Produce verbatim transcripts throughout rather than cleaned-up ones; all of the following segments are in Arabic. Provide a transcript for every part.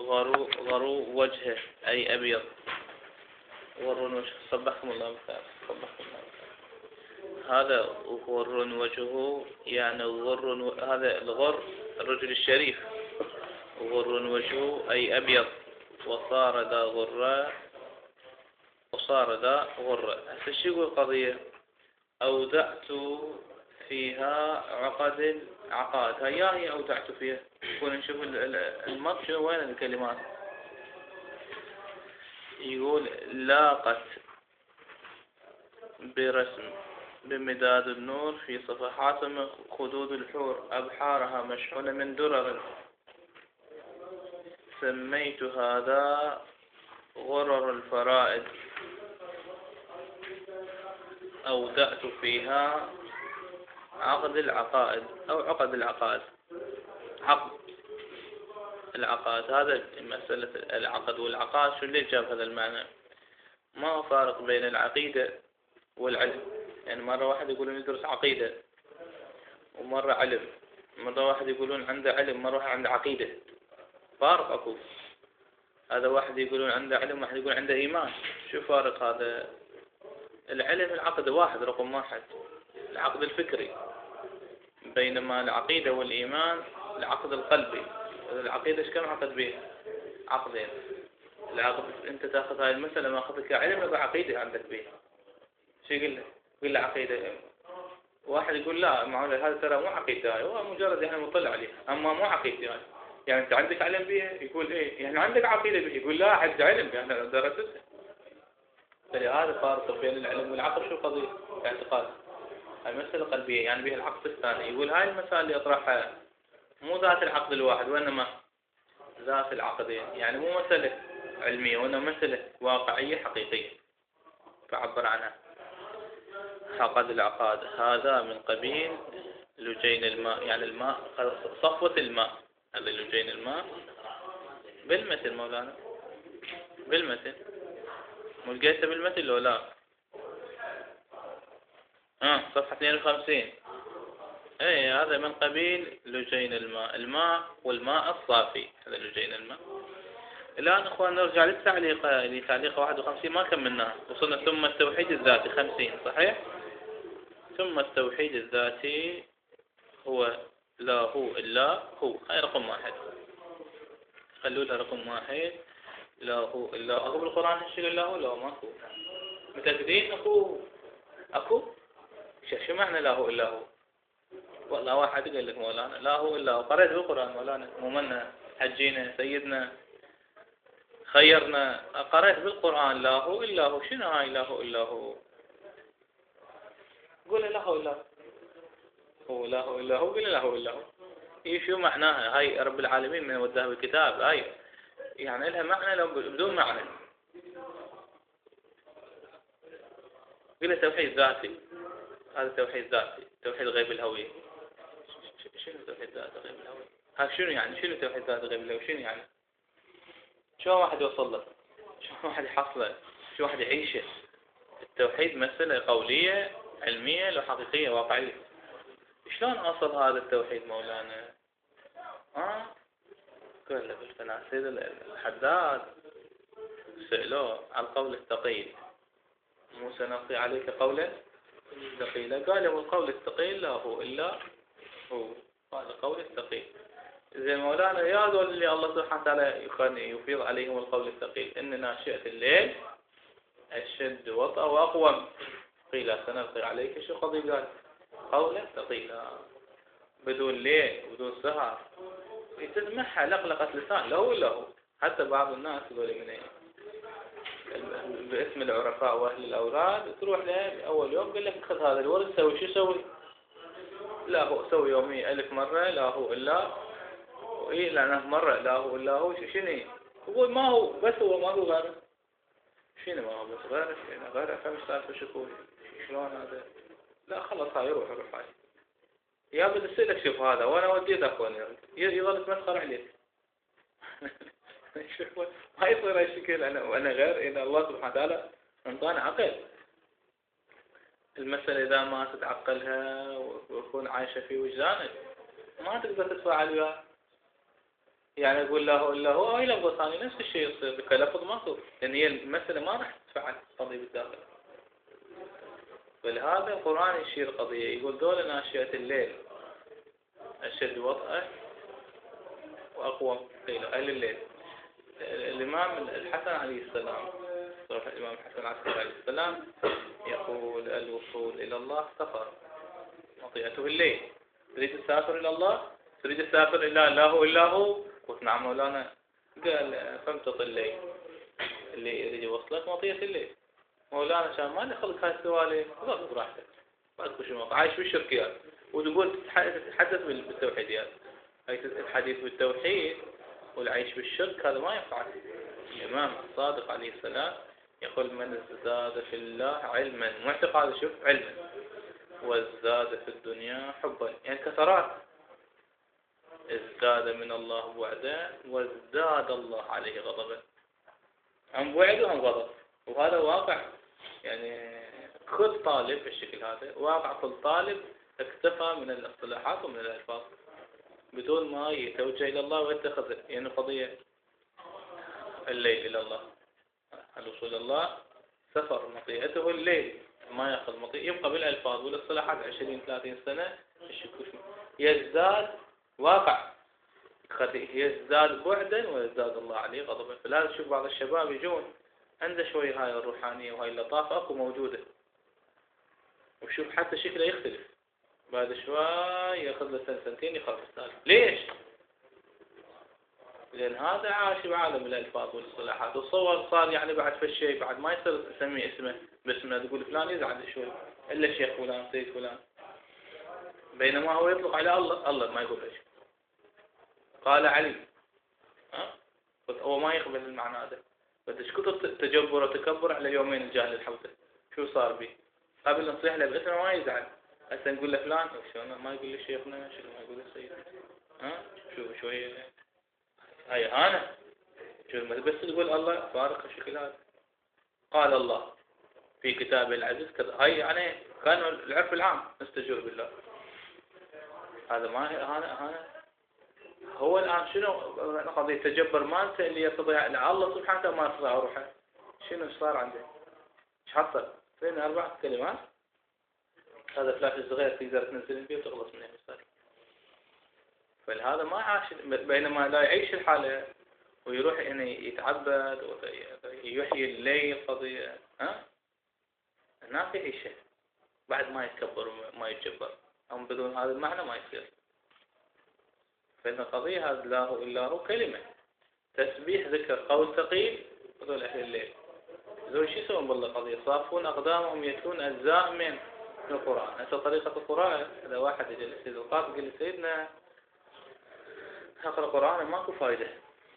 غرو غرو وجهه أي أبيض. غر وجهه صبحكم الله بالخير. صبحكم الله بالخير. هذا غر وجهه يعني غر، هذا الغر الرجل الشريف. غر وجهه أي أبيض. وصار ذا غرة وصار ذا غرة. هسه شو يقول القضية؟ أودعت فيها عقد العقاد. هيا هي أودعت فيها. يكون نشوف المط شو وين الكلمات. يقول لاقت برسم بمداد النور في صفحات خدود الحور أبحارها مشحونة من درر. سميت هذا غرر الفرائد. أودعت فيها عقد العقائد أو عقد العقائد. عقد العقائد هذا مسألة العقد والعقائد. شو اللي جاب هذا المعنى؟ ما هو فارق بين العقيدة والعلم. يعني مرة واحد يقولون يدرس عقيدة ومرة علم. مرة واحد يقولون عنده علم مرة واحد عنده عقيدة. فارق أكو. هذا واحد يقولون عنده علم واحد يقول عنده إيمان. شو فارق هذا؟ العلم العقد واحد رقم واحد. العقد الفكري. بينما العقيدة والإيمان العقد القلبي. العقيدة ايش كم عقد بيها؟ عقدين. العقد انت تاخذ هاي المسألة ما اخذك علم يبقى عقيدة عندك بيها. شو يقول له؟ يقول له عقيدة. واحد يقول لا معقول هذا ترى مو عقيدة هاي هو مجرد يعني مطلع عليه اما مو عقيدة هاي. يعني انت عندك علم بيها؟ يقول ايه يعني عندك عقيدة بيها. يقول لا عندي علم بيها انا درستها. فلهذا فارق بين العلم والعقل. شو قضية اعتقاد. هاي مسألة قلبية يعني بها العقد الثاني. يقول هاي المسائل اللي يطرحها مو ذات العقد الواحد وإنما ذات العقدين. يعني مو مسألة علمية وإنما مسألة واقعية حقيقية فعبر عنها. عقد العقاد هذا من قبيل لجين الماء. يعني الماء صفوة الماء. هذا لجين الماء بالمثل مولانا. بالمثل مو لقيته بالمثل لو لا. اه صفحة اثنين وخمسين. اي هذا من قبيل لجين الماء. الماء والماء الصافي هذا لجين الماء. الآن اخوان نرجع للتعليق لتعليق واحد وخمسين ما كملناها. وصلنا ثم التوحيد الذاتي خمسين صحيح. ثم التوحيد الذاتي هو لا هو إلا هو. هاي رقم واحد. خلوا له رقم واحد. لا هو إلا هو. بالقرآن هالشيء لا هو لا ماكو. متأكدين أكو أكو شو معنى لا هو إلا هو؟ والله واحد يقول لك مولانا لا هو إلا هو. قرأت بالقرآن مولانا مو منا حجينا سيدنا خيرنا. قرأت بالقرآن لا هو إلا هو. شنو هاي لا هو إلا هو؟ قول لا هو إلا هو. لا هو إلا هو. قول لا هو إلا هو. إيه شو معناها هاي؟ رب العالمين من وداها بالكتاب هاي يعني لها معنى لو بدون معنى. قل توحيد ذاتي. هذا توحيد ذاتي. توحيد غيب الهوية. شنو توحيد ذاتي غيب الهوية؟ ها شنو يعني؟ شنو توحيد ذاتي غيب الهوية؟ شنو يعني؟ شو واحد يوصل له؟ شو واحد يحصله؟ شو واحد يعيشه؟ التوحيد مسألة قولية علمية لو حقيقية واقعية. شلون أصل هذا التوحيد مولانا؟ ها؟ قال له بالفناء سيد الحداد سألوه على القول الثقيل. موسى نلقي عليك قولا ثقيلا. قال له القول الثقيل لا هو إلا هو. هذا القول الثقيل. زي مولانا يا ذول اللي الله سبحانه وتعالى يفيض عليهم القول الثقيل. إن ناشئة الليل أشد وطأ وأقوم. قيل سنلقي عليك شو قضي قال قولا ثقيلا. بدون ليل بدون سهر تسمعها لقلقة لسان له ولا هو. حتى بعض الناس يقول من ايه باسم العرفاء واهل الاوراد تروح له اول يوم قال لك خذ هذا الورد سوي شو سوي. لا هو سوي يومي ألف مرة لا هو إلا وإيه لأنه مرة لا هو إلا هو. شنو يقول ما هو بس هو ما هو غيره. شنو ما هو بس غيره شنو غيره فمش سالفة شكول شلون هذا. لا خلص هاي روح روح هاي يا بدي أسألك شوف هذا وأنا وديت أخواني يظل يتمسخر عليك. ما يصير هالشكل. أنا وأنا غير إن الله سبحانه وتعالى أنطانا عقل. المسألة إذا ما تتعقلها وتكون عايشة في وجدانك ما تقدر تتفاعل وياها. يعني أقول لا إلا هو، هاي لفظة ثانية نفس الشيء يصير كلفظ ماكو، لأن هي المسألة ما راح تتفعل قضية بالداخل. ولهذا القرآن يشير قضية يقول دول ناشئة الليل أشد وطأة وأقوى قيل أهل الليل. الإمام الحسن عليه السلام، الإمام الحسن عليه السلام يقول الوصول إلى الله سفر مطيئته الليل. تريد تسافر إلى الله، تريد تسافر إلى الله إلا هو، قلت نعم مولانا، قال فامتط الليل، اللي يريد يوصلك مطيئة الليل. مولانا كان ما دخلك هاي السوالف، خلاص براحتك ماكو شيء، عايش بالشركيات وتقول تتحدث بالتوحيديات. هاي الحديث بالتوحيد والعيش بالشرك هذا ما ينفع. الإمام الصادق عليه السلام يقول من ازداد في الله علما، معتقد شوف علما، وازداد في الدنيا حبا، يعني كثرات، ازداد من الله بعدا وازداد الله عليه غضبا. هم بعد وهم غضب، وهذا واقع. يعني كل طالب بالشكل هذا واقع، كل طالب اكتفى من الاصطلاحات ومن الألفاظ بدون ما يتوجه إلى الله ويتخذ يعني قضية الليل إلى الله. الوصول إلى الله سفر مطيئته الليل، ما يأخذ مطيء، يبقى بالألفاظ والاصطلاحات عشرين ثلاثين سنة يزداد واقع، يزداد بعدا ويزداد الله عليه غضبا. فلازم تشوف بعض الشباب يجون عنده شوية هاي الروحانية وهاي اللطافة أكو موجودة، وشوف حتى شكله يختلف بعد شوي، ياخذ له سنة سنتين يخلص ذلك. ليش؟ لأن هذا عاش بعالم الألفاظ والاصطلاحات، وصور صار يعني بعد في الشيء بعد ما يصير تسميه اسمه باسمه، تقول فلان يزعل شوي إلا الشيخ فلان سيد فلان، بينما هو يطلق على الله، الله ما يقول ايش قال علي، ها هو ما يقبل المعنى هذا. بس ايش كثر تجبر وتكبر على يومين الجاهل الحوته، شو صار بي؟ قبل نصيح له باسمه ما يزعل، هسه نقول له فلان شلون ما يقول لي شيخنا، شنو ما يقول السيد، ها شوف شويه هاي انا شو بس تقول الله فارق الشكل هذا. قال الله في كتابه العزيز كذا، هاي يعني كان العرف العام نستجير بالله، هذا ما هي هنا هنا هو الآن شنو قضية تجبر مالته اللي يستطيع على الله سبحانه وتعالى ما يستطيع روحه، شنو صار عنده؟ ايش حصل؟ بين أربع كلمات، هذا فلاش صغير تقدر تنزل فيه وتخلص منه بس. فلهذا ما عاش، بينما لا يعيش الحالة ويروح يعني يتعبد ويحيي الليل قضية، ها؟ الناس يعيشه بعد ما يتكبر وما يتجبر، أم بدون هذا المعنى ما يصير. فإن القضية هذا لا هو إلا هو كلمة تسبيح ذكر قول ثقيل، هذول أهل الليل هذول شو يسوون بالله قضية صافون أقدامهم يتلون أجزاء من القرآن. هسه طريقة القرآن إذا واحد يجي لسيد القاضي يقول لسيدنا اقرأ قرآن ماكو فايدة،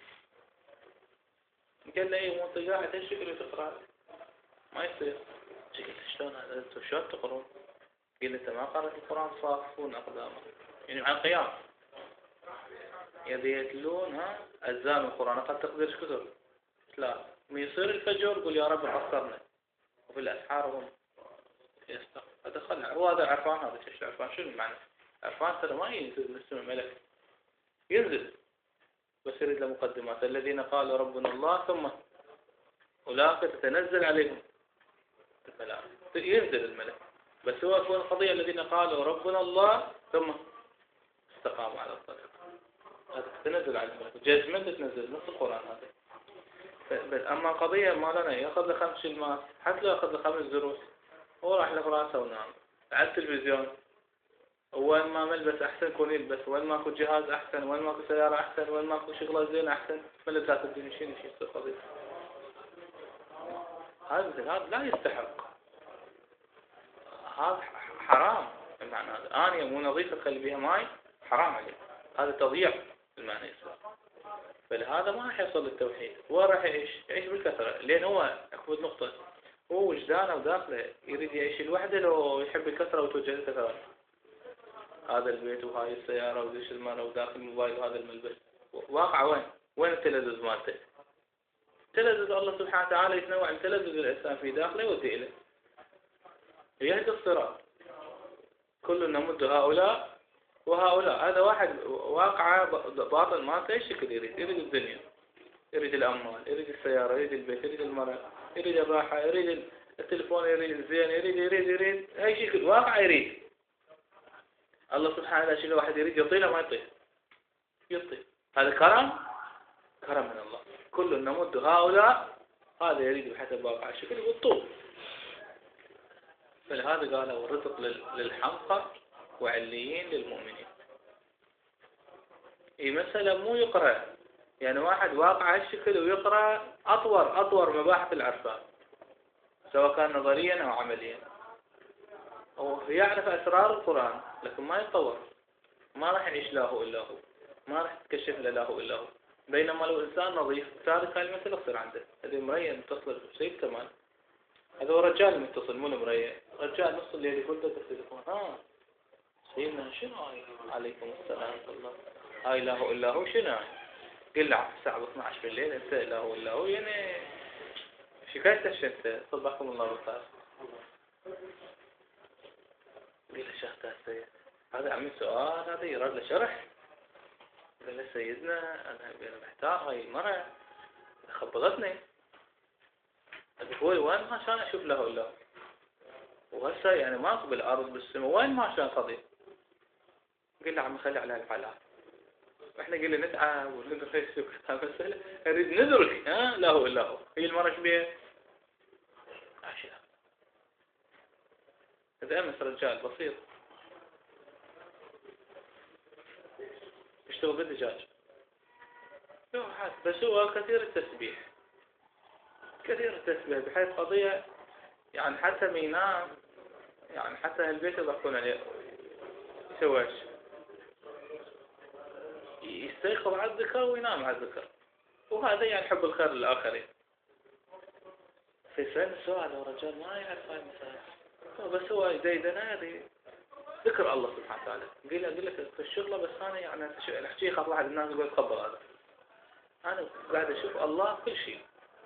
قال له ايه مو انت قاعد ايش تقرأ تقرأ ما يصير. قلت شلون هذا انتم شلون تقرون؟ قال انت ما قرأت القرآن صافون أقدامهم يعني عن قيام يبي يتلون ها أجزاء من القرآن. قد تقدرش كثر لا ويصير الفجر يقول يا رب قصرنا، وفي الأسحار هم يستغفر. هذا خلع هو هذا عرفان، هذا ايش عرفان شنو المعنى؟ عرفان ترى ما ينزل من السماء ملك، ينزل بس يريد له مقدمات. الذين قالوا ربنا الله ثم أولئك تتنزل عليهم الملائكة، ينزل الملك بس هو يكون القضية الذين قالوا ربنا الله ثم استقاموا على الطريق، هذا تتنزل على الملك جزمة تتنزل نص القرآن هذا. بس أما قضية ما لنا يأخذ له خمس كلمات حتى لو أخذ له خمس دروس هو راح له راسه ونام على التلفزيون، وين ما ملبس أحسن يكون يلبس، وين ماكو جهاز أحسن، وين ماكو سيارة أحسن، وين ماكو شغلة زين أحسن، ملبسات الدنيا شنو شيء يصير قضية. هذا هذا لا يستحق، هذا حرام المعنى هذا. آنية مو نظيفة تخلي بها ماي حرام عليه، هذا تضييع المعنى يصير. فلهذا ما راح يوصل للتوحيد، هو راح يعيش يعيش بالكثرة، لأن هو أكبر نقطة هو وجدانه وداخله يريد يعيش لوحده لو يحب الكثرة وتوجه الكثرة. هذا البيت وهاي السيارة وديش المرة وداخل الموبايل وهذا الملبس، واقع وين؟ وين التلذذ مالته؟ تلذذ الله سبحانه وتعالى يتنوع التلذذ الإنسان في داخله يودي إليه، يهدي الصراط. كل نمد هؤلاء وهؤلاء هذا واحد واقعه باطل ما ايش شكل يريد يريد الدنيا، يريد الأموال، يريد السيارة، يريد البيت، يريد المرأة، يريد الراحة، يريد التلفون، يريد الزين، يريد يريد يريد أي شيء واقع يريد. الله سبحانه وتعالى شيء الواحد يريد يعطيه ما يعطيه، يعطيه. هذا كرم، كرم من الله. كل نمد هؤلاء هذا يريد بحسب واقع الشكل والطول. فلهذا قالوا الرزق للحمقى وعليين للمؤمنين. هي مسألة مو يقرأ، يعني واحد واقع الشكل ويقرأ أطور أطور مباحث العرفان سواء كان نظريا أو عمليا، أو يعرف أسرار القرآن لكن ما يتطور، ما راح يعيش له إلا هو، ما راح يتكشف له إلا هو. بينما لو إنسان نظيف تارك هاي المسألة تصير عنده. هذه مرية متصل بشيء كمان، هذا هو رجال متصل مو مرية، رجال نص الليل يقول له التليفون ها سيدنا شنو هاي؟ عليكم السلام الله، هاي لا هو إلا هو شنو هاي؟ قل له الساعة اثنعش بالليل أنت لا هو إلا هو، يعني شكايتك أنت صبحكم الله بالخير. قل له شيخ تاسي هذا عمي سؤال هذا يراد له شرح. قال له سيدنا أنا محتار هاي المرأة خبطتني أقول وين ما شان أشوف له إلا هو، وهسه يعني ماكو بالأرض بالسماء وين ما شان قضي. قلنا عم خلي على الحالات، واحنا قلنا نتعب وندرس مسألة نريد ندرك ها لا هو إلا هو. هي المرة شو بيه؟ عشرة. هذا أمس رجال بسيط يشتغل بالدجاج بس هو كثير التسبيح، كثير التسبيح بحيث قضية يعني حتى مينام يعني حتى البيت يضحكون عليه يسويش، يستيقظ على الذكر وينام على الذكر، وهذا يعني حب الخير للآخرين. فيسأل السؤال لو رجال ما يعرف هاي المسائل بس هو يديدنا هذه ذكر الله سبحانه وتعالى. قيل أقول لك في الشغلة بس أنا يعني أحكي خاطر واحد الناس يقول تخبر هذا أنا قاعد أشوف الله كل شيء.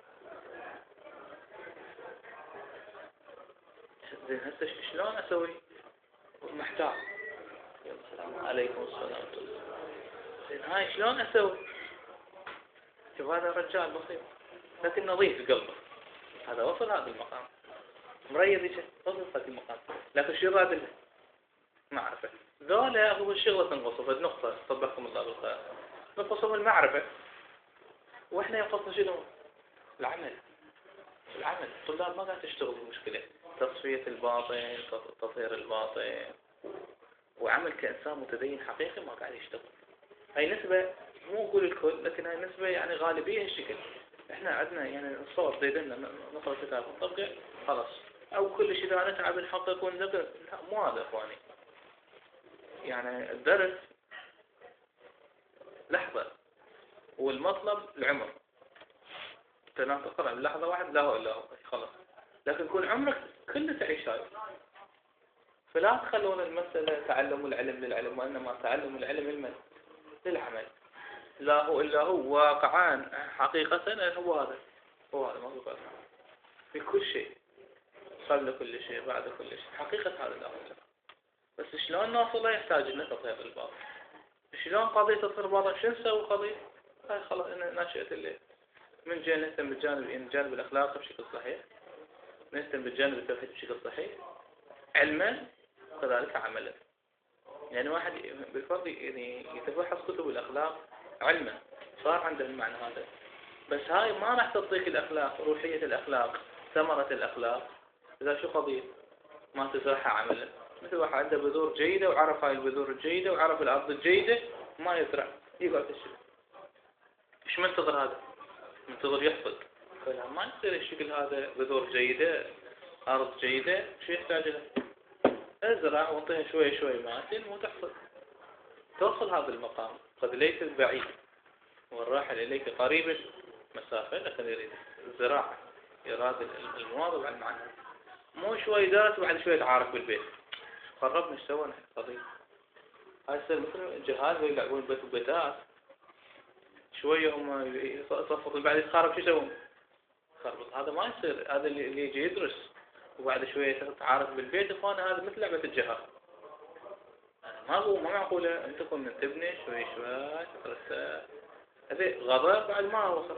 زين هسه شلون أسوي؟ محتاج. السلام عليكم السلام. زين هاي شلون أسوي؟ شوف هذا رجال بسيط لكن نظيف قلبه، هذا وصل هذا المقام مريض يجي وصل هذا المقام، لكن شو راد له؟ معرفة. ذولا هو الشغلة تنقصه في النقطة صبحكم الله بالخير، نقصهم المعرفة وإحنا ينقصنا شنو؟ العمل. العمل الطلاب ما قاعد تشتغل بمشكلة تصفية الباطن تطهير الباطن وعمل كإنسان متدين حقيقي ما قاعد يشتغل. هاي نسبة مو أقول الكل لكن هاي نسبة يعني غالبية هالشكل. إحنا عندنا يعني نصور زيدنا نقرأ كتاب نطبقه خلاص، أو كل شيء إذا نتعب نحقق ونذكر، لا مو هذا إخواني. يعني الدرس لحظة والمطلب العمر، تنام تقرأ بلحظة واحد لا هو إلا هو خلاص، لكن كل عمرك كله تعيش هاي. فلا تخلون المسألة تعلموا العلم للعلم، وإنما تعلموا العلم المن للعمل. لا هو إلا هو واقعا حقيقة هو هذا هو هذا ما هو في كل شيء قبل كل شيء بعد كل شيء حقيقة هذا لا هو. بس شلون نوصله يحتاج لنا تطهير الباطن. شلون قضية تطهير الباطن شو نسوي قضية؟ هاي خلاص إن ناشئة الليل من جهة نهتم بالجانب الجانب الأخلاقي بشكل صحيح، نهتم بالجانب التوحيد بشكل صحيح علما وكذلك عملا. يعني واحد بالفرض يعني يتفحص كتب الأخلاق علما صار عنده المعنى هذا، بس هاي ما راح تعطيك الأخلاق روحية الأخلاق ثمرة الأخلاق إذا شو قضية ما تزرعها عملا. مثل واحد عنده بذور جيدة وعرف هاي البذور الجيدة وعرف الأرض الجيدة ما يزرع يقعد يشتغل. إيش منتظر هذا؟ منتظر يحفظ. فلا ما يصير الشكل هذا بذور جيدة أرض جيدة شو يحتاج له؟ ازرع وانطيها شوي شوي ماء وتحصل توصل هذا المقام. قد ليس بعيد والراحل إليك قريب مسافة، لكن يريد الزراعة يراد المواظب على المعنى، مو شوي درس وبعد شوي تعارف بالبيت قربنا ايش سوينا قضية. هاي يصير مثل جهاز يلعبون بيت وبيتات شوية هم يصفقوا بعد يتخرب شو يسوون؟ يخربط. هذا ما يصير. هذا اللي يجي يدرس وبعد شوية تعارف بالبيت اخوانا هذا مثل لعبة الجهاز. ما هو ما معقولة أنت تكون من تبني شوي شوي تترسى هذي غضب بعد ما وصل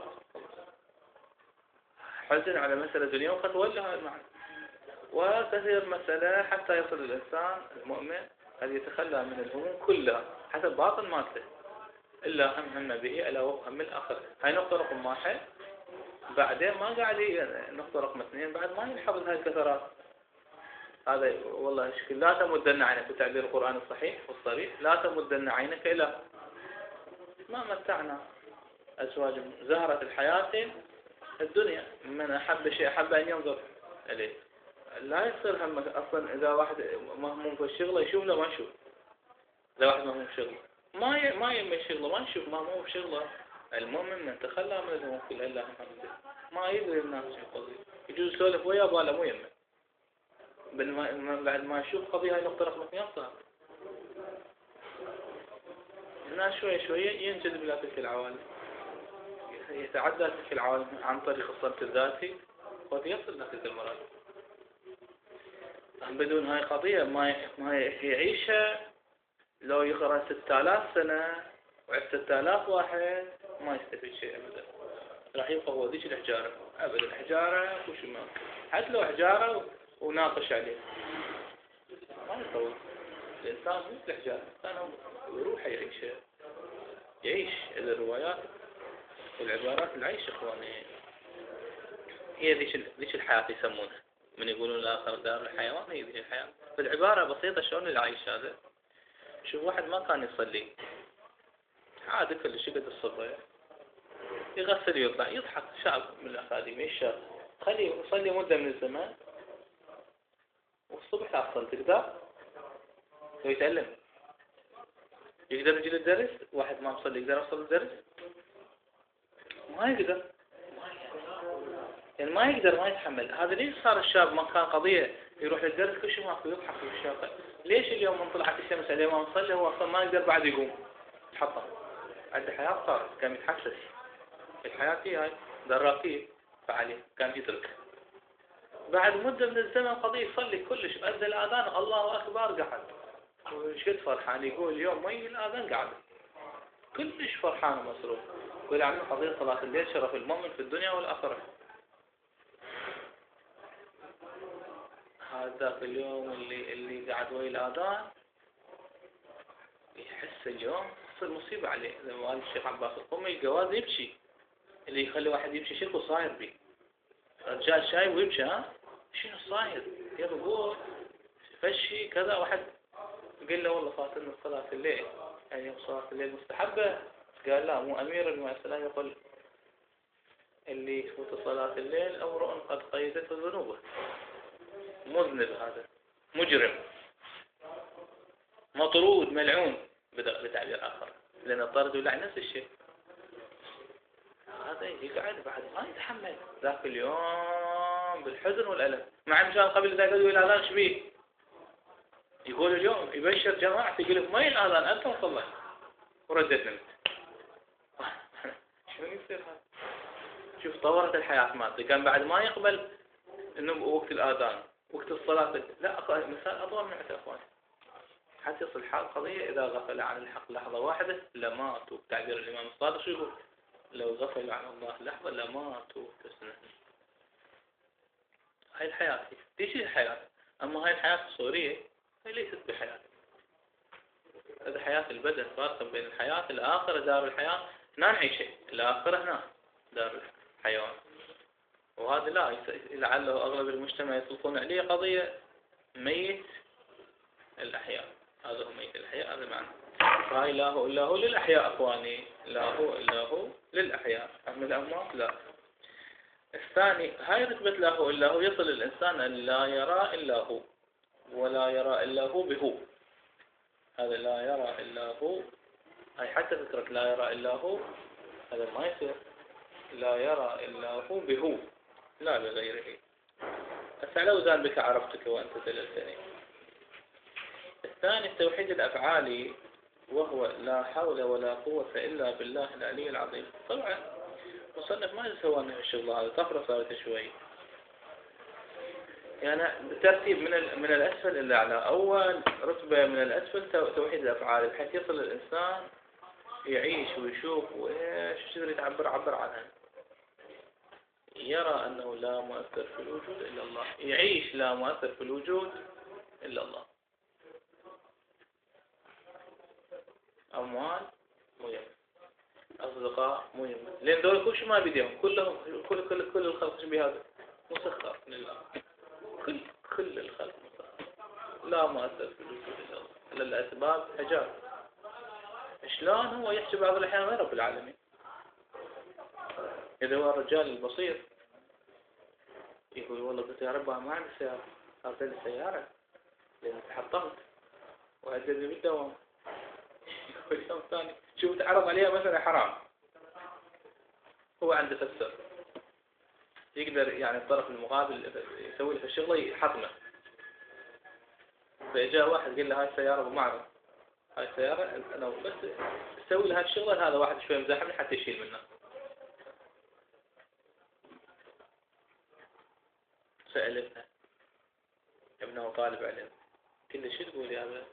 حزن على مسألة اليوم قد تولى هذا المعنى. وكثير مسألة حتى يصل الإنسان المؤمن قد يتخلى من الهموم كلها حسب باطن مالته إلا هم هم به ألا وهو هم الآخر. هاي نقطة رقم واحد. بعدين ما قاعد نقطة رقم اثنين بعد ما ينحفظ هاي الكثرات. هذا والله شكل لا تمدن عينك بتعبير القرآن الصحيح والصريح لا تمدن عينك إلى ما متعنا أزواج زهرة الحياة الدنيا من أحب شيء أحب أن ينظر إليه. لا يصير هم أصلا إذا واحد مهموم في الشغل يشوف له ما يشوف. إذا واحد مهموم في شغله ما ي... ما يمي شغله ما يشوف مهموم في شغله. المؤمن من تخلى من الهموم كلها إلا الحمد ما يدري الناس شو قضية يجوز يسولف وياه باله مو يمه بعد ما يشوف قضية هاي نقطة رقم اثنين صار الناس شوية شوية ينجذب إلى تلك العوالم يتعدى تلك العوالم عن طريق الصمت الذاتي قد يصل إلى تلك المراتب. بدون هاي قضية ما ما يعيشها لو يقرأ ستة آلاف سنة وعد ستة آلاف واحد ما يستفيد شيء أبدا. راح يبقى هو ذيك الحجارة أبدا حجارة وش ما حتى لو حجارة وناقش عليه ما يطول. الإنسان مثل الحجارة الإنسان يروح يعيش يعيش الروايات والعبارات العيش إخواني هي ذيك ذيك الحياة يسمونها من يقولون الآخر دار الحيوان هي ذيك الحياة. بالعبارة بسيطة شلون العيش هذا. شوف واحد ما كان يصلي عادي كل شيء قد الصبح يغسل يطلع يضحك شاب من الأخاديم الشاب خليه يصلي مدة من الزمان والصبح لا تصل تقدر لو يتعلم يقدر يجي للدرس. واحد ما يصلي يقدر يوصل للدرس ما يقدر يعني ما يقدر ما يتحمل. هذا ليش صار الشاب ما كان قضية يروح للدرس كل شيء ماكو يضحك في الشاطئ. ليش اليوم من طلعت الشمس عليه ما نصلي هو أصلا ما يقدر بعد يقوم تحطم عنده حياة صارت كان يتحسس الحياة هي هاي دراكيب فعليه كان يدرك. بعد مدة من الزمن قضية يصلي كلش أدى الآذان الله أكبر قعد وشد فرحان يقول اليوم ما يجي الآذان قعد كلش فرحان ومسرور. يقول عمي قضية صلاة الليل شرف المؤمن في الدنيا والآخرة. هذا اليوم اللي اللي قاعد ويا الآذان يحس اليوم تصير مصيبة عليه. زي ما قال الشيخ عباس القمي الجواز يبكي اللي يخلي واحد يبكي شنو صاير بيه. رجال شايب ويبكي ها شنو صاير يقول فشي كذا. واحد قال له والله فاتنا صلاة الليل يعني صلاة الليل مستحبة. قال لا مو أمير المؤسسات يقول اللي يفوت صلاة الليل أمر قد قيدته ذنوبه مذنب هذا مجرم مطرود ملعون بتعبير آخر لأن الطرد واللعن نفس الشيء. هذا يقعد بعد ما يتحمل ذاك اليوم بالحزن والألم مع مشان قبل ذاك يقول الآذان شبيه يقول اليوم يبشر جماعة يقول لك ما الآذان أنت وصلت وردت نمت. شو يصير هذا. شوف طورت الحياة مالته كان بعد ما يقبل إنه وقت الآذان وقت الصلاة لا مثال أطول من عشر أخوان حتى يصل حال قضية إذا غفل عن الحق لحظة واحدة لماتوا. تعبير الإمام الصادق شو يقول لو غفل عن الله لحظة لماتوا تسنة. هاي الحياة ليش الحياة. أما هاي الحياة الصورية هي ليست بحياة. هذا حياة البدن فرق بين الحياة الآخرة دار الحياة هنا نعيش الآخرة هنا دار الحيوان. وهذا لا لعله أغلب المجتمع يطلقون عليه قضية ميت الأحياء. هذا هو ميت الأحياء هذا معنى. فهاي لا هو إلا هو للأحياء أخواني لا هو إلا هو للأحياء أما الأموات لا. الثاني هاي رتبة لا هو إلا هو يصل الإنسان أن لا يرى إلا هو ولا يرى إلا هو بهو. هذا لا يرى إلا هو هاي حتى فكرة لا يرى إلا هو هذا ما يصير. لا يرى إلا هو بهو لا بغيره. أسألوا ذان بك عرفتك وأنت دللتني. الثاني التوحيد الأفعالي وهو لا حول ولا قوة إلا بالله العلي العظيم. طبعا مصنف ما يسوى عنه الشغل هذا طفرة صارت شوي. يعني بالترتيب من من الأسفل إلى الأعلى. أول رتبة من الأسفل توحيد الأفعال، بحيث يصل الإنسان يعيش ويشوف وإيش يقدر يتعبر عبر عنها. يرى أنه لا مؤثر في الوجود إلا الله، يعيش لا مؤثر في الوجود إلا الله. أموال مهم، أصدقاء مهم، لأن دول كل شيء ما بيديهم، كلهم كل كل كل الخلق بهذا مسخر لله، كل كل الخلق مسخر، لا مؤثر في الوجود إلا الله، إلا الأسباب حجاب. شلون هو يحسب بعض الأحيان غير رب العالمين؟ إذا هو الرجال البصير يقول والله قلت يا رب ما عندي سيارة، صارت لي سيارة لأن تحطمت وأجلني بالدوام. يقول يوم ثاني شوف تعرض عليها مثلا حرام، هو عنده فسر يقدر يعني الطرف المقابل يسوي له في الشغلة يحطمه. فجاء واحد قال له هاي السيارة بمعرض، هاي السيارة أنا بس أسوي لها الشغلة، هذا واحد شوي مزاحمني حتى يشيل منه. سأل ابنه، ابنه طالب علم، قال له شو تقول يا أبا؟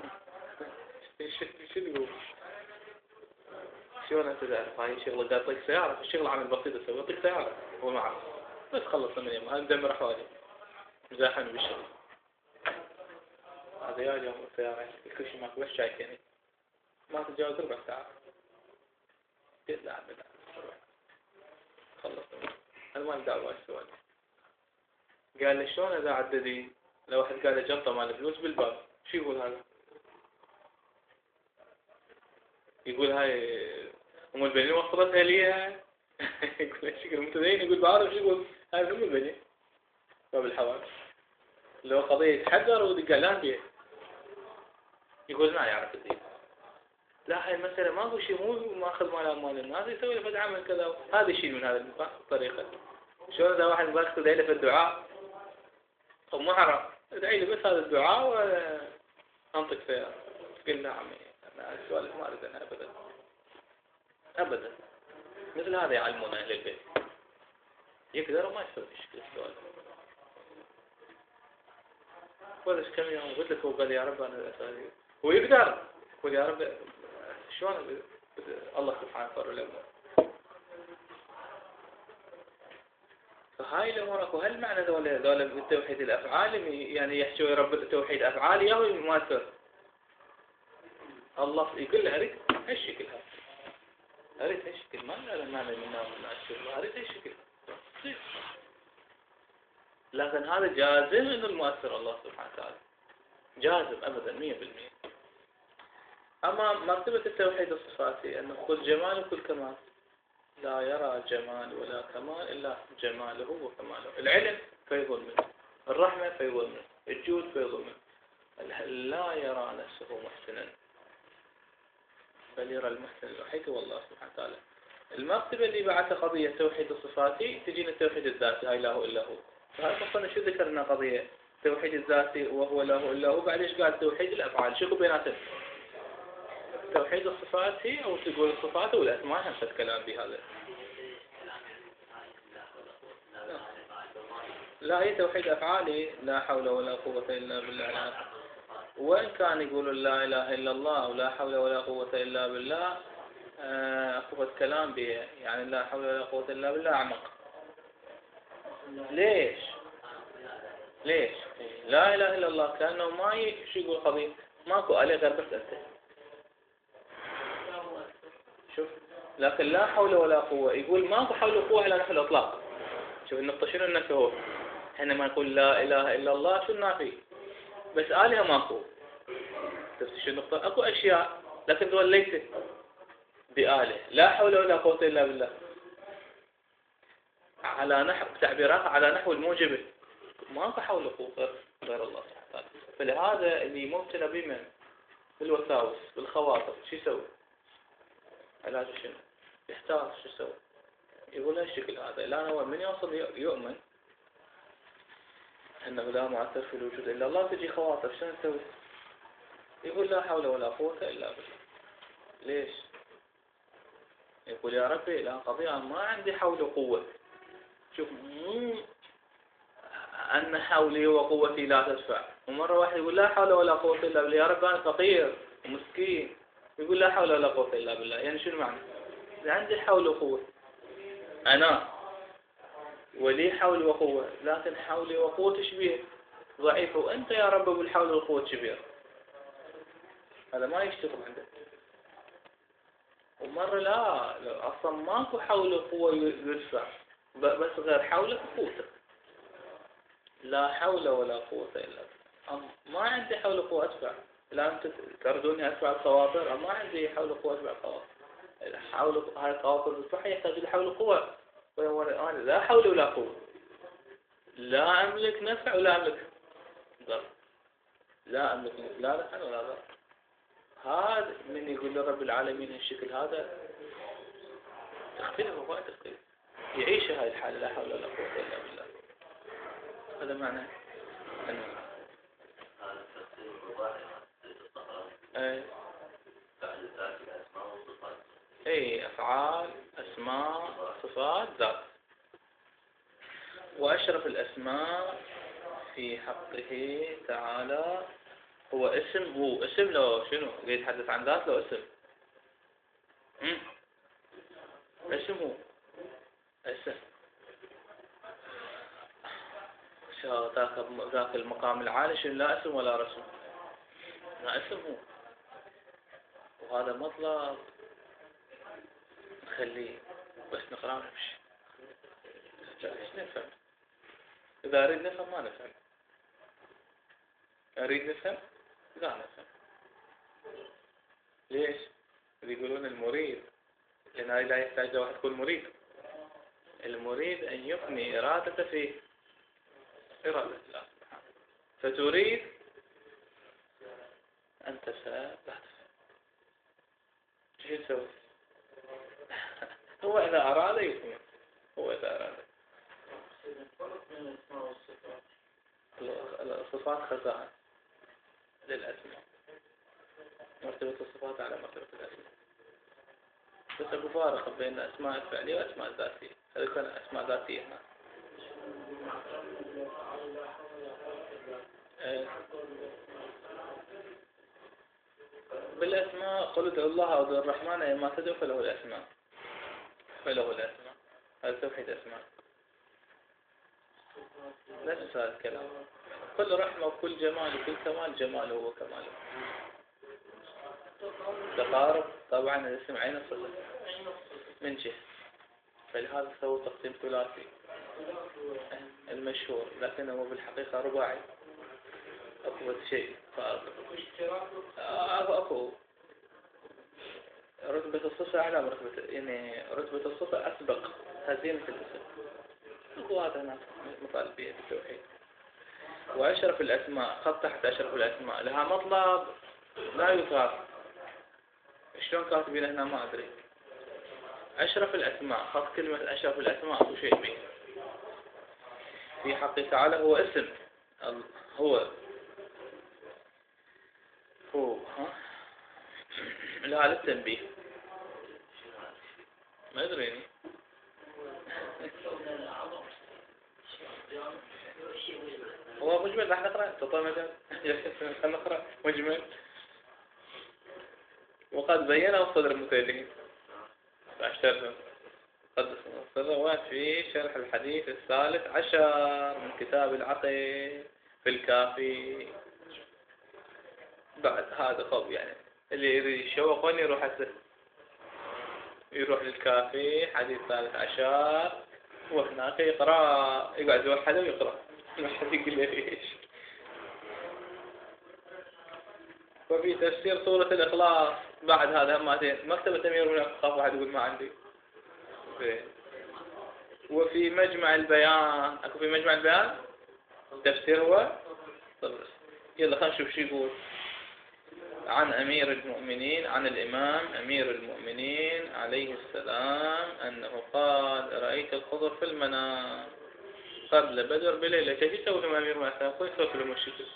شو تقول؟ شلون أنت تعرف هاي شغلة؟ قال طيب سيارة، الشغل عمل بسيط أسوي، أعطيك سيارة هو ما عرف، بس خلصنا من يوم هذا مدمر أحوالي مزاحمني بالشغل. هذا يا اليوم السيارة كل شيء ماكو بس شايفيني ما تتجاوز ربع ساعة. قلت لا عمي لا خلصنا أنا ما لي دعوة السؤال. قال لي شلون إذا عددي لو واحد قال له جنطة مال فلوس بالباب شو يقول هذا؟ يقول هاي أم البنين وصلتها ليها. يقول له شكل متدين، يقول بعرف شو يقول هاي أم البنين باب الحوار. لو قضية يتحذر ودق إعلان بيه يقول ما يعرف الدين. لا هاي المسألة ما هو شيء، مو ماخذ مال أموال الناس يسوي له فد عمل كذا، هذا يشيل من هذا الطريقة. شلون إذا واحد باكر دايله في الدعاء أو محرم ادعي لي بس هذا الدعاء وأنطق فيها، تقول لا عمي أنا السؤال ما أريد أنا أبدا أبدا. مثل هذا يعلمون أهل البيت، يقدر وما يسوي شكل السؤال. ولش كم يوم قلت لك هو قال يا رب أنا أسأل، هو يقدر يقول يا رب شلون الله سبحانه فرع الأمور. فهاي الأمور أكو هل معنى ذولا ذولا بالتوحيد الأفعال يعني يحشوا رب توحيد أفعال ياهو مؤثر. الله يقول له أريد هالشكل هذا، أريد هالشكل، ما له معنى من نام الناس، أريد هالشكل صير. لكن هذا جازم إنه المؤثر الله سبحانه وتعالى، جازم أبدا مية بالمية. أما مرتبة التوحيد الصفاتي أنه كل جمال وكل كمال، لا يرى جمال ولا كمال إلا جماله وكماله. العلم فيضل منه، الرحمة فيضل منه، الجود فيضل منه. لا يرى نفسه محسنا بل يرى المحسن الوحيد هو الله سبحانه وتعالى. المرتبة اللي بعدها قضية توحيد الصفاتي تجينا التوحيد الذاتي، هاي لا هو إلا هو. فهذا أصلا شو ذكرنا قضية توحيد الذاتي وهو لا هو إلا هو، بعد إيش قال توحيد الأفعال. شو بيناتهم؟ توحيد الصفات هي أو تقول الصفات والأسماء نفس الكلام بهذا. لا هي توحيد أفعالي لا حول ولا قوة إلا بالله. وإن كان يقولوا لا إله إلا الله ولا حول ولا قوة إلا بالله قوة كلام به، يعني لا حول ولا قوة إلا بالله أعمق. ليش؟ ليش؟ لا إله إلا الله كأنه ما ي... شو يقول قضية ماكو عليه غير بس أنت. شوف لكن لا حول ولا قوة يقول ماكو حول وقوة إلا نحو الإطلاق. شوف النقطة شنو النفي هو؟ حينما يقول لا إله إلا الله شو النافي؟ بس آلهة ماكو. تفسير شو النقطة؟ أكو أشياء لكن دول ليست بآله، لا حول ولا قوة إلا بالله. على نحو تعبيرات على نحو الموجبة ماكو حول وقوة غير الله سبحانه وتعالى. فلهذا اللي مبتلى بمن بالوساوس بالخواطر شو يسوي؟ علاج شنو؟ يحتاج شو يسوي؟ يقول هالشكل هذا لا هو من يوصل يؤمن أنه لا مؤثر في الوجود إلا الله، تجي خواطر شنو نسوي؟ يقول لا حول ولا قوة إلا بالله. ليش؟ يقول يا ربي لا قضية ما عندي حول وقوة. شوف مو أن حولي وقوتي لا تدفع. ومرة واحد يقول لا حول ولا قوة إلا بالله، يا رب أنا فقير ومسكين، يقول لا حول ولا قوة إلا بالله، يعني شو المعنى؟ عندي حول وقوة أنا ولي حول وقوة، لكن حولي وقوة شبيه ضعيفة، وأنت يا رب بالحول والقوة شبيه، هذا ما يشتغل عندك. ومرة لا, لا أصلا ماكو حول وقوة يدفع، بس غير حولك وقوتك، لا حول ولا قوة إلا بالله. ما عندي حول وقوة أدفع، لا أنت تردوني أدفع الخواطر، ما عندي حول وقوة أدفع الخواطر. حول هاي الخواطر الصحية يحتاج لحول وقوة، لا حول ولا قوة، لا أملك نفع ولا أملك ضر، لا أملك لا نفع ولا ضر. هذا من يقول لرب العالمين الشكل هذا تختلف وما تختلف، يعيش هاي الحالة لا حول ولا قوة إلا بالله. هذا معناه أن أي أي أفعال أسماء صفات ذات. وأشرف الأسماء في حقه تعالى هو اسم، هو اسم لو شنو يتحدث عن ذات لو اسم مم. اسم هو اسم شو ذاك ذاك المقام العالي شنو لا اسم ولا رسم، لا اسم هو. وهذا مطلب نخليه بس نقرأ ونمشي، ايش نفهم؟ إذا أريد نفهم ما نفهم، أريد نفهم لا نفهم. ليش؟ يقولون المريد، لأن هذا لا يحتاج واحد يكون مريد. المريد أن يقني إرادته في إرادة الله سبحانه، فتريد أن تفعل لا تفعل، شو يسوي؟ هو إذا أراد يكون، هو إذا أراد. الصفات خزائن للأسماء، مرتبة الصفات على مرتبة الأسماء، بس أكو فارق بين أسماء الفعلية وأسماء الذاتية. هذا كان أسماء ذاتية هنا. بالأسماء قل ادعوا الله أو ادعوا الرحمن أيما تدعوا فله الأسماء، فله الأسماء، هذا توحيد أسماء. لا تنسى هذا الكلام، كل رحمة وكل جمال وكل كمال جماله وكماله. تقارب طبعا الاسم عين الصفة من جهة، فلهذا سووا تقسيم ثلاثي المشهور، لكنه بالحقيقة رباعي. أكو شيء أكو أكو رتبة الصفة أعلى من رتبة، يعني رتبة الصفة أسبق هزيمة الاسم. أكو هذا هناك مطالبية بالتوحيد. وأشرف الأسماء خط تحت أشرف الأسماء لها مطلب لا يثار، شلون كاتبين هنا ما أدري. أشرف الأسماء خط كلمة أشرف الأسماء أكو شيء به في حقه تعالى هو اسم، هو هو ها لها للتنبيه ما أدري. هو مجمل راح نقرأ تطور مجال خلنا نقرأ مجمل. وقد بينه الصدر المتألين أشترهم قد صدروات في شرح الحديث الثالث عشر من كتاب العقل في الكافي. بعد هذا خب يعني اللي يريد يشوقون يروح حسه يروح للكافي حديث ثالث عشر، وهناك يقرأ يقعد يوحده ويقرأ ما حد يقول لي ليش. وفي تفسير سورة الإخلاص بعد هذا هماتين مكتبة أمير بن الخطاب واحد يقول ما عندي. وفي مجمع البيان أكو في مجمع البيان تفسير هو طب يلا خلينا نشوف شو يقول عن أمير المؤمنين، عن الإمام أمير المؤمنين عليه السلام أنه قال رأيت الخضر في المنام قبل بدر بليلة. كيف يسوي لهم أمير المؤمنين؟ كيف يسوي لهم الشكل؟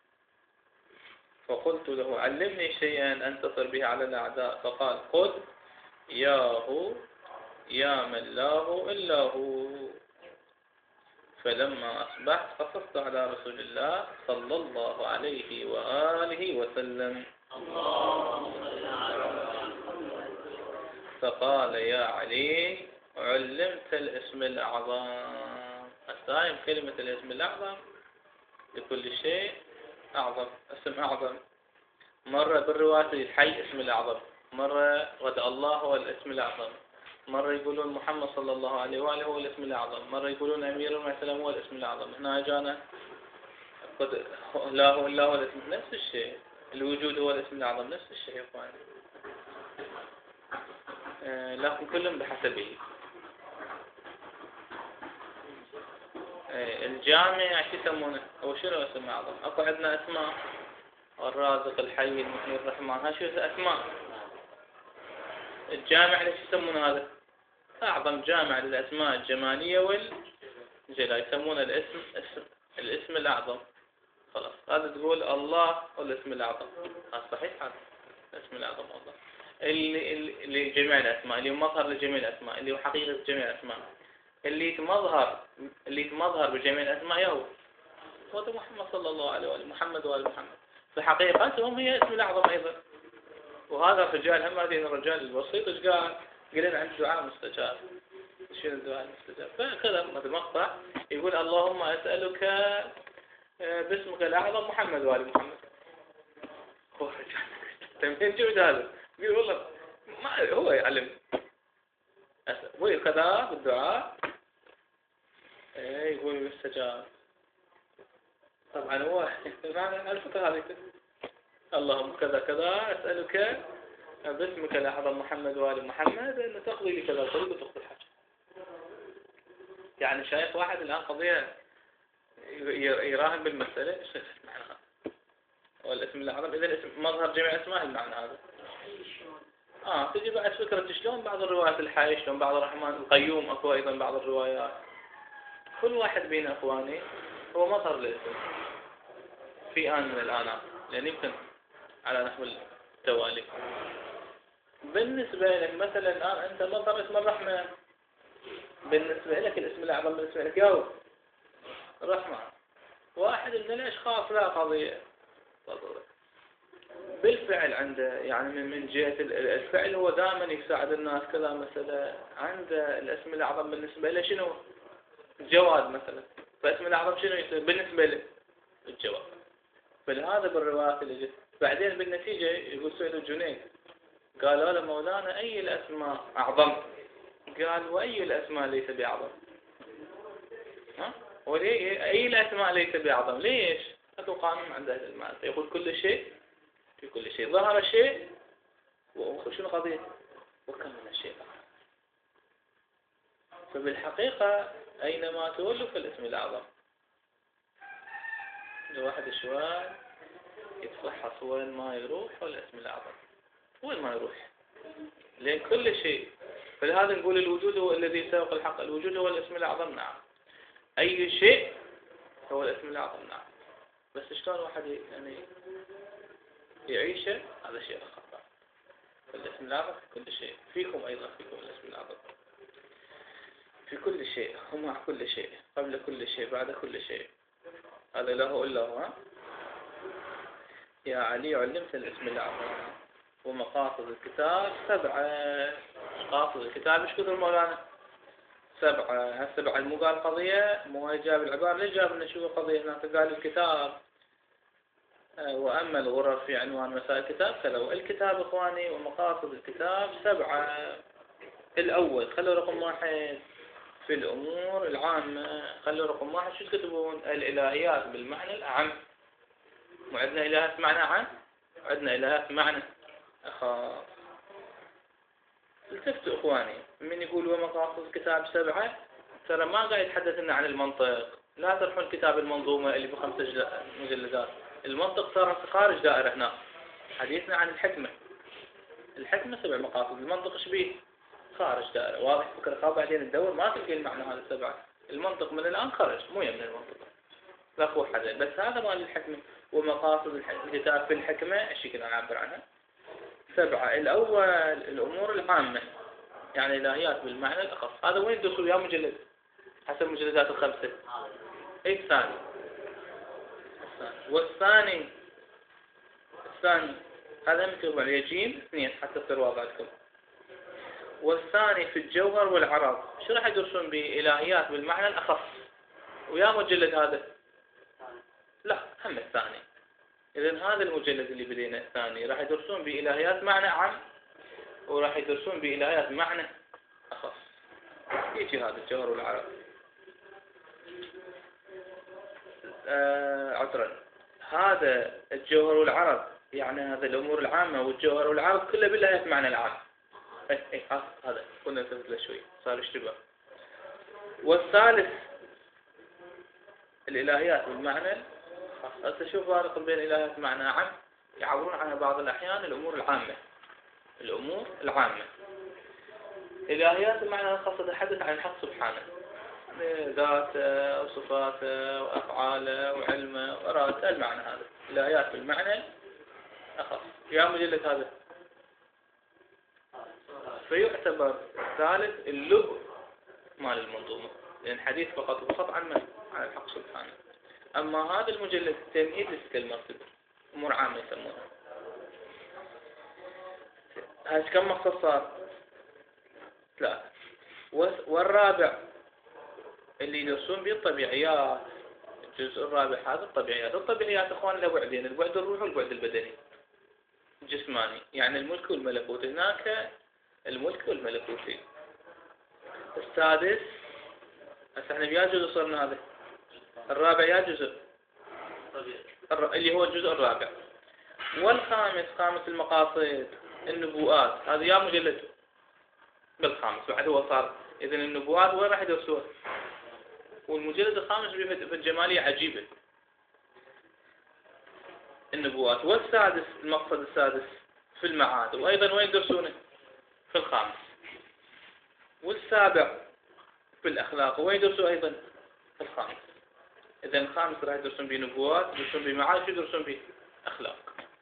فقلت له علمني شيئا أنتصر به على الأعداء، فقال قل يا هو يا من لا هو إلا هو. فلما أصبحت قصصت على رسول الله صلى الله عليه وآله وسلم فقال يا علي علمت الاسم الأعظم. السائم كلمة الاسم الأعظم لكل شيء أعظم، اسم أعظم. مرة بالرواية الحي اسم الأعظم، مرة غد الله هو الاسم الأعظم، مرة يقولون محمد صلى الله عليه وآله هو الاسم الأعظم، مرة يقولون أمير المرسلين هو الاسم الأعظم. هنا جانا قد لا هو الله هو الاسم، نفس الشيء. الوجود هو الاسم الأعظم، نفس الشيء يا اخوان. آه لكن كلهم بحسبه. آه الجامع شو يسمونه؟ هو شنو اسم أعظم؟ أكو عندنا أسماء، الرازق الحي المحيي الرحمن، ها شو أسماء. الجامع ليش يسمونه هذا؟ أعظم جامع للأسماء الجمالية والجلال، يسمونه الاسم اسم الاسم الأعظم. خلاص هذا تقول الله هو الاسم الأعظم، هذا صحيح. هذا الاسم الأعظم الله اللي اللي جميع الأسماء، اللي مظهر لجميع الأسماء، اللي هو حقيقة جميع الأسماء، اللي يتمظهر اللي يتمظهر بجميع الأسماء هو هو محمد صلى الله عليه وآله، محمد وآل محمد. في حقيقتهم هي اسم الأعظم أيضا. وهذا الرجال هم هذين الرجال البسيط ايش قال؟ قال عن دعاء مستجاب. شنو الدعاء المستجاب؟ فكذا مثل مقطع يقول اللهم أسألك باسمك الأعظم محمد وآل محمد. هو رجال تمين جود هذا يقول والله ما هو يعلم وكذا بالدعاء يقول يستجاب. طبعا هو معنى الفكرة هذه اللهم كذا كذا أسألك باسمك الأعظم محمد وآل محمد أن تقضي لي كذا الطريق وتقضي الحاجة. يعني شايف واحد الآن قضية يراهن بالمسألة ايش معناها؟ والاسم الأعظم إذا الاسم مظهر جميع اسماء المعنى هذا. آه تجي بعد فكرة شلون بعض الروايات الحي، شلون بعض الرحمن القيوم، أكو أيضا بعض الروايات. كل واحد بينا إخواني هو مظهر الاسم في آن من الآنات، لأن يمكن على نحو التوالي. بالنسبة لك مثلا الآن أنت مظهر اسم الرحمن، بالنسبة لك الاسم الأعظم بالنسبة لك يو الرحمن. واحد من الأشخاص لا قضية بالفعل عنده، يعني من جهة الفعل هو دائما يساعد الناس كذا. مثلا عنده الاسم الأعظم بالنسبة له شنو؟ الجواد مثلا. فاسم الأعظم شنو يصير بالنسبة له؟ الجواد. فلهذا بالروايات اللي جت بعدين بالنتيجة يقول سيد الجنيد قالوا له مولانا أي الأسماء أعظم؟ قال وأي الأسماء ليس بأعظم. ها؟ وليه أي الأسماء ليس بأعظم؟ ليش؟ أكو قانون عند أهل المعرفة يقول كل شيء في كل شيء، ظهر الشيء وشنو قضية وكمل الشيء. فبالحقيقة أينما تولوا فالاسم الأعظم. الواحد شوي يتفحص وين ما يروح هو الاسم الأعظم، وين ما يروح لأن كل شيء. فلهذا نقول الوجود هو الذي سبق الحق، الوجود هو الاسم الأعظم. نعم أي شيء هو الاسم الأعظم. نعم بس شلون واحد يعني يعيشه هذا شيء خطأ. فالاسم الأعظم في كل شيء، فيكم أيضا فيكم الاسم الأعظم في كل شيء، ومع كل شيء، قبل كل شيء، بعد كل شيء. هذا لا هو إلا هو. يا علي علمت الاسم الأعظم. ومقاصد الكتاب سبعة. مقاصد الكتاب ايش كثر مولانا؟ سبعة. هالسبعة مو قال قضية، مو جاب العبارة. ليش جاب لنا شو القضية هناك؟ قال الكتاب وأما الغرر في عنوان مسائل الكتاب كذا. والكتاب إخواني ومقاصد الكتاب سبعة. الأول خلوا رقم واحد في الأمور العامة. خلوا رقم واحد شو تكتبون؟ الإلهيات بالمعنى الأعم. وعندنا إلهات معنى عام، وعندنا إلهات معنى أخاف. التفتوا إخواني من يقول ومقاصد الكتاب سبعة، ترى ما قاعد يتحدث لنا عن المنطق. لا ترحون كتاب المنظومة اللي بخمس مجلدات. المنطق صار خارج دائرة هنا. حديثنا عن الحكمة. الحكمة سبع مقاصد، المنطق شبيه خارج دائرة. واضح فكرة خاف بعدين الدور ما تلقي المعنى هذا سبعة. المنطق من الآن خرج مو يمن المنطق لا حدا. بس هذا مال الحكمة. ومقاصد الكتاب في الحكمة ايش كنا نعبر عنها؟ سبعة. الأول الأمور العامة يعني الإلهيات بالمعنى الأخص. هذا وين دخل يا مجلد حسب المجلدات الخمسة؟ أي الثاني الثاني والثاني الثاني هذا مكتوب عليه جيم اثنين حتى تصير واضح لكم. والثاني في الجوهر والعرض شو راح يدرسون به؟ إلهيات بالمعنى الأخص. ويا مجلد هذا؟ لا، هم الثاني. إذن هذا المجلد اللي بدينا الثاني راح يدرسون بإلهيات معنى عام وراح يدرسون بإلهيات معنى أخص. يجي هذا الجوهر والعرض. آه عذرا، هذا الجوهر والعرض يعني هذا الأمور العامة والجوهر والعرض كله بالآيات معنى العام. اي اي هذا كنا نثبت له شوي صار اشتباه. والثالث الإلهيات بالمعنى الخاص. هسه شوف فارق بين الإلهيات معنى عام يعبرون عنها بعض الأحيان الأمور العامة. الأمور العامة إلهيات المعنى الخاص تتحدث عن الحق سبحانه، ذاته وصفاته وأفعاله وعلمه وإرادته. المعنى هذا إلهيات بالمعنى أخص. يا مجلد هذا فيعتبر الثالث اللب مال المنظومة، لأن حديث فقط وفقط عن من؟ عن الحق سبحانه. أما هذا المجلد تمهيد لتلك المرتبة، أمور عامة يسمونها. هاي كم مقصد صار؟ ثلاثة. والرابع اللي يدرسون به الطبيعيات. الجزء الرابع هذا الطبيعيات. الطبيعيات اخوان له بعدين، البعد الروحي والبعد البدني الجسماني، يعني الملك والملكوت. هناك الملك والملكوتي. السادس هسه احنا بيا جزء صرنا هذا الرابع يا جزء اللي هو الجزء الرابع. والخامس خامس المقاصد النبوءات. هذا يا مجلد بالخامس بعد هو صار. إذن النبوءات وين راح يدرسوها؟ والمجلد الخامس بالجمالية عجيبة النبوءات. والسادس المقصد السادس في المعاد، وأيضا وين يدرسونه؟ في الخامس. والسابع في الأخلاق، وين يدرسوا أيضا؟ في الخامس. إذن الخامس راح يدرسون به نبوءات، يدرسون به معاد، شو يدرسون به؟ أخلاق.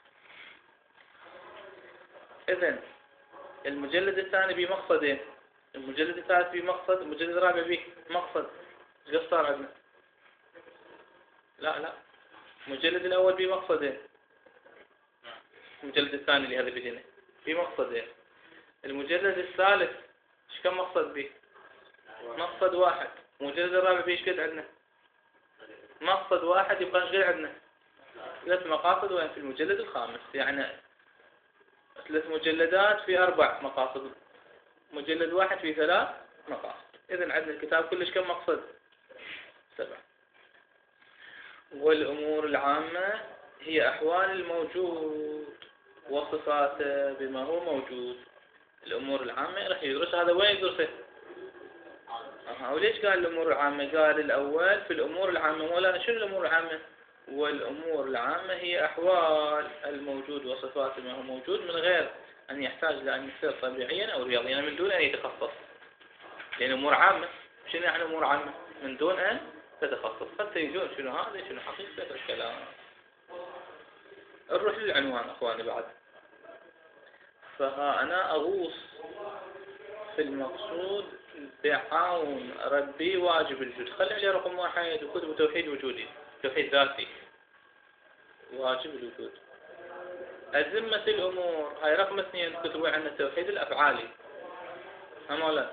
إذن المجلد الثاني بمقصدين، المجلد الثالث بمقصد، المجلد الرابع به مقصد. ايش صار عندنا؟ لا لا، المجلد الأول بمقصدين، المجلد الثاني اللي هذا بدينا بمقصدين. المجلد الثالث ايش كم مقصد به؟ مقصد واحد. المجلد الرابع به ايش قد عندنا؟ مقصد واحد. يبقى ايش قد عندنا؟ ثلاث مقاصد. وين؟ في المجلد الخامس. يعني ثلاث مجلدات في أربع مقاصد، مجلد واحد في ثلاث مقاصد. إذن عندنا الكتاب كلش كم مقصد؟ سبع. والأمور العامة هي أحوال الموجود وصفاته بما هو موجود. الأمور العامة راح يدرس. هذا وين يدرسه؟ أها. وليش قال الأمور العامة؟ قال الأول في الأمور العامة. مولانا شنو الأمور العامة؟ والأمور العامة هي أحوال الموجود وصفاته ما هو موجود من غير أن يحتاج لأن يصير طبيعيا أو رياضيا، يعني من دون أن يتخصص. لأن أمور عامة. شنو يعني أمور عامة؟ من دون أن تتخصص. قد يجون شنو هذا شنو حقيقة الكلام. نروح للعنوان أخواني بعد. فها أنا أغوص في المقصود بعون ربي واجب الوجود. خلي عليه رقم واحد وكتب توحيد وجودي، توحيد ذاتي، واجب الوجود. أزمة الأمور هاي رقم اثنين. كتبوا عنا التوحيد الأفعالي. هم ولا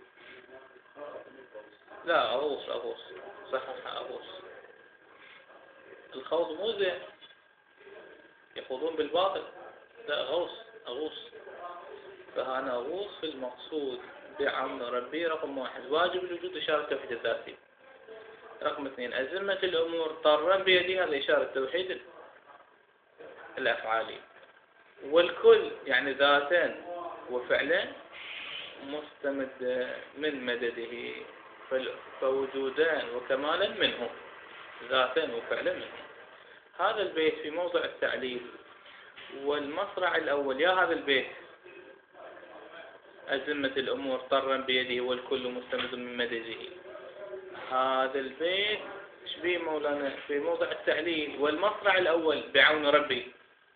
لا؟ أغوص أغوص صحح أغوص. الخوض مو زين، يخوضون بالباطل. لا، أغوص أغوص. فأنا أغوص في المقصود بعون ربي رقم واحد واجب الوجود إشارة التوحيد الذاتي. رقم اثنين أزمة الأمور طرا بيدها لإشارة التوحيد الأفعالي. والكل يعني ذاتين وفعلا مستمد من مدده، فوجودان وكمالا منه، ذاتين وفعلا منه. هذا البيت في موضع التعليل. والمصرع الأول يا هذا البيت أزمة الأمور طرا بيده والكل مستمد من مدده. هذا البيت ايش بيه مولانا؟ في موضع التعليل. والمصرع الأول بعون ربي.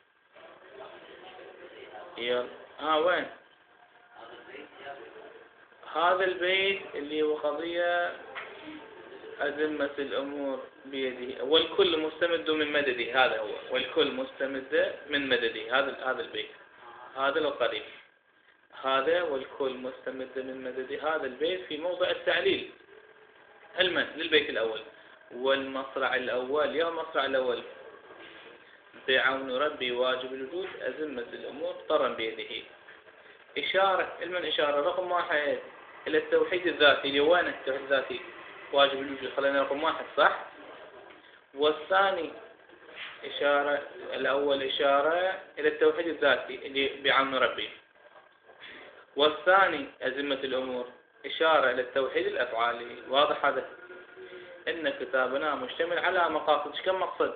يلا ها وين هذا البيت اللي هو قضية أزمة الأمور بيده، والكل مستمد من مدده، هذا هو، والكل مستمد من مدده، هذا هذا البيت، هذا القريب، هذا والكل مستمد من مدده، هذا البيت في موضع التعليل علما للبيت الأول. والمصرع الأول، يا المصرع الأول بعون ربي واجب الوجود أزمة الأمور طرا بيده، إشارة علما، إشارة رقم واحد إلى التوحيد الذاتي، لوين التوحيد الذاتي واجب الوجود، خلينا رقم واحد صح. والثاني إشارة، الأول إشارة إلى التوحيد الذاتي اللي بعون ربي، والثاني أزمة الأمور إشارة إلى التوحيد الأفعالي. واضح هذا؟ إن كتابنا مشتمل على مقاصد، كم مقصد؟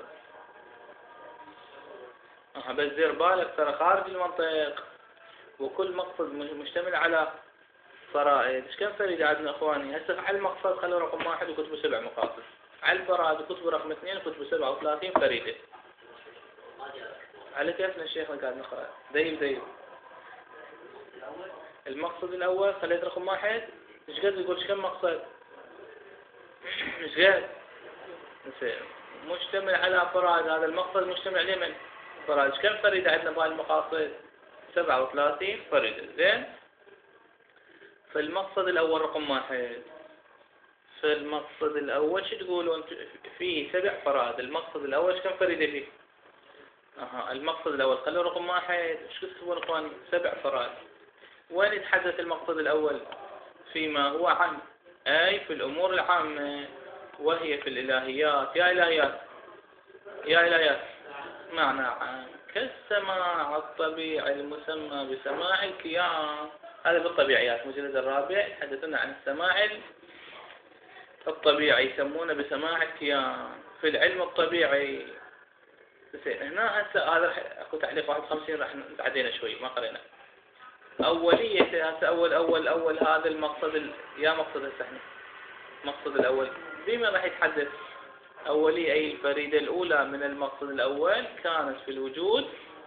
أه بس دير بالك ترى خارج المنطق، وكل مقصد مشتمل على فرائد. إيش كم فريدة عندنا إخواني؟ هسه على المقصد خلوا رقم واحد وكتبوا سبع مقاصد، على الفرائد وكتبوا رقم اثنين وكتبوا سبعة وثلاثين فريدة. على كيفنا الشيخ قاعد نقرأ دايم دايم. المقصد الأول خليت رقم واحد، إيش قد يقول إيش كم مقصد؟ إيش قد؟ مشتمل على فرائد، هذا المقصد مشتمل عليه من؟ فرائد. إيش كم فريدة عندنا بهاي المقاصد؟ سبعة وثلاثين فريدة. زين. في المقصد الأول رقم واحد، في المقصد الأول شو تقولون؟ فيه سبع فرائد. المقصد الأول إيش كم فريدة فيه؟ أها المقصد الأول خلوا رقم واحد، إيش تكتبون إخواني؟ سبع فرائد. وين يتحدث المقصد الأول؟ فيما هو عام، أي في الأمور العامة، وهي في الإلهيات. يا إلهيات، يا إلهيات معنى عام كالسماع الطبيعي المسمى بسماع الكيان. هذا بالطبيعيات، مجلد الرابع يتحدثون عن السماع الطبيعي، يسمونه بسماع الكيان في العلم الطبيعي. هنا هسه هذا اكو تعليق واحد وخمسين راح نتعدينا شوي ما قرينا. أولية هسه أول أول أول هذا المقصد ال... يا مقصد هسه احنا المقصد الأول بما راح يتحدث أولية، أي الفريدة الأولى من المقصد الأول كانت في الوجود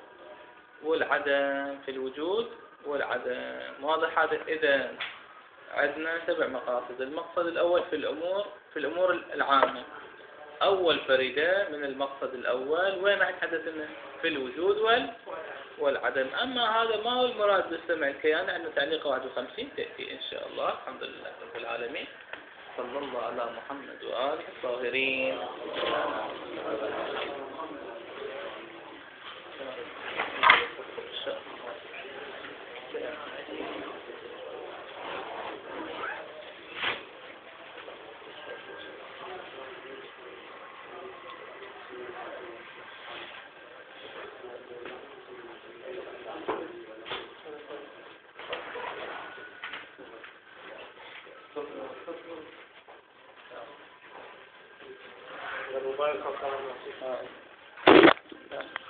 والعدم، في الوجود والعدم. واضح هذا؟ إذا عندنا سبع مقاصد. المقصد الأول في الأمور، في الأمور العامة، أول فريدة من المقصد الأول وين راح يتحدث لنا؟ في الوجود وال والعدم. أما هذا ما هو المراد بالسمع الكيان، عندنا تعليق واحد وخمسين تأتي إن شاء الله. الحمد لله رب العالمين، صلى الله على محمد وآله الطاهرين. الموبايل خطأ.